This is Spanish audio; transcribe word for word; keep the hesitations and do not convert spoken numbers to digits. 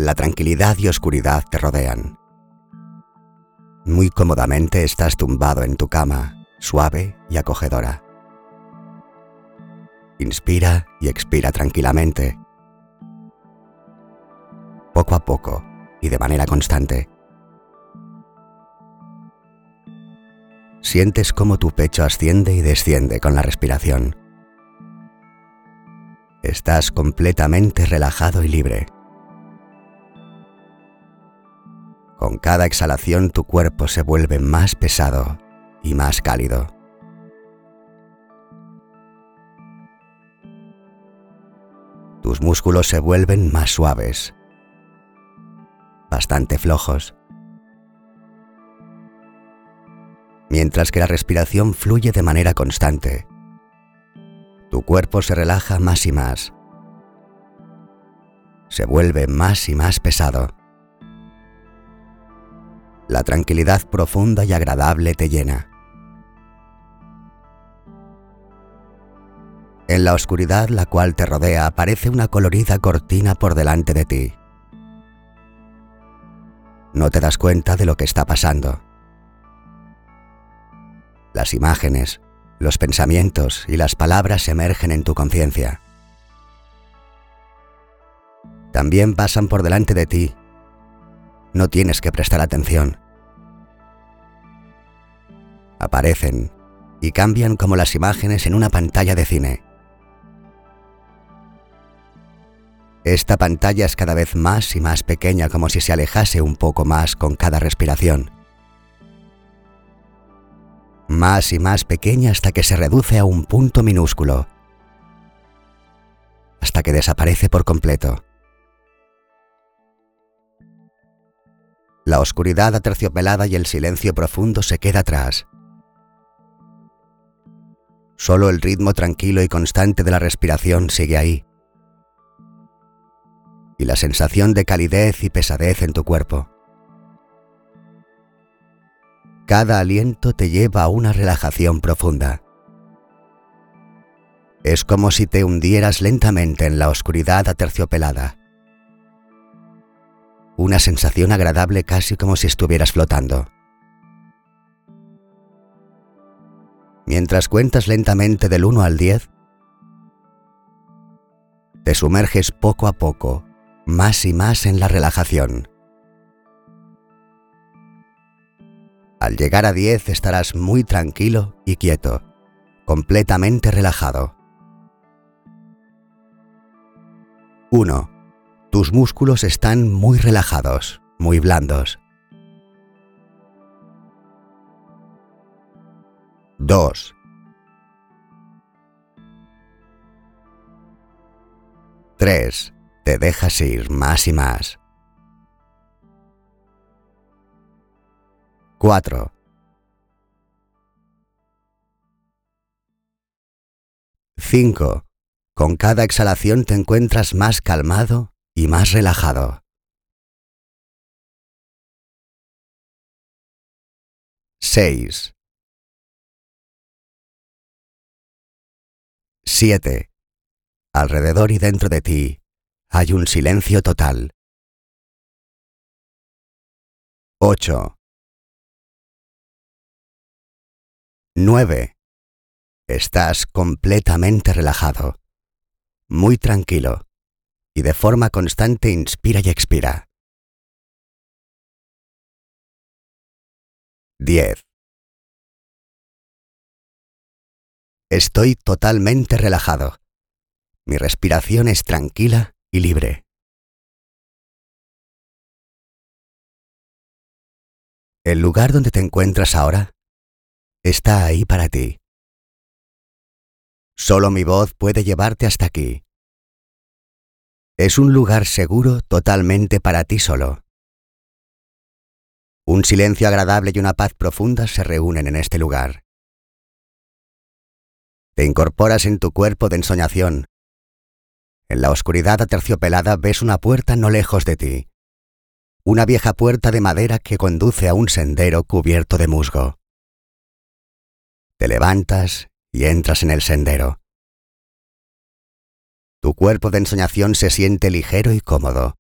La tranquilidad y oscuridad te rodean. Muy cómodamente estás tumbado en tu cama, suave y acogedora. Inspira y expira tranquilamente. Poco a poco y de manera constante. Sientes cómo tu pecho asciende y desciende con la respiración. Estás completamente relajado y libre. Con cada exhalación tu cuerpo se vuelve más pesado y más cálido. Tus músculos se vuelven más suaves, bastante flojos, mientras que la respiración fluye de manera constante. Tu cuerpo se relaja más y más, se vuelve más y más pesado. La tranquilidad profunda y agradable te llena. En la oscuridad la cual te rodea aparece una colorida cortina por delante de ti. No te das cuenta de lo que está pasando. Las imágenes, los pensamientos y las palabras emergen en tu conciencia. También pasan por delante de ti. No tienes que prestar atención. Aparecen y cambian como las imágenes en una pantalla de cine. Esta pantalla es cada vez más y más pequeña, como si se alejase un poco más con cada respiración. Más y más pequeña hasta que se reduce a un punto minúsculo, hasta que desaparece por completo. La oscuridad aterciopelada y el silencio profundo se queda atrás. Solo el ritmo tranquilo y constante de la respiración sigue ahí. Y la sensación de calidez y pesadez en tu cuerpo. Cada aliento te lleva a una relajación profunda. Es como si te hundieras lentamente en la oscuridad aterciopelada. Una sensación agradable, casi como si estuvieras flotando. Mientras cuentas lentamente del uno al diez, te sumerges poco a poco, más y más en la relajación. Al llegar a diez estarás muy tranquilo y quieto, completamente relajado. uno. Tus músculos están muy relajados, muy blandos. dos. tres. Te dejas ir más y más. cuatro. cinco. Con cada exhalación te encuentras más calmado y más relajado. seis. siete. Alrededor y dentro de ti hay un silencio total. ocho. nueve. Estás completamente relajado, muy tranquilo, y de forma constante inspira y expira. diez. Estoy totalmente relajado. Mi respiración es tranquila y libre. El lugar donde te encuentras ahora está ahí para ti. Solo mi voz puede llevarte hasta aquí. Es un lugar seguro totalmente para ti solo. Un silencio agradable y una paz profunda se reúnen en este lugar. Te incorporas en tu cuerpo de ensoñación. En la oscuridad aterciopelada ves una puerta no lejos de ti. Una vieja puerta de madera que conduce a un sendero cubierto de musgo. Te levantas y entras en el sendero. Tu cuerpo de ensoñación se siente ligero y cómodo.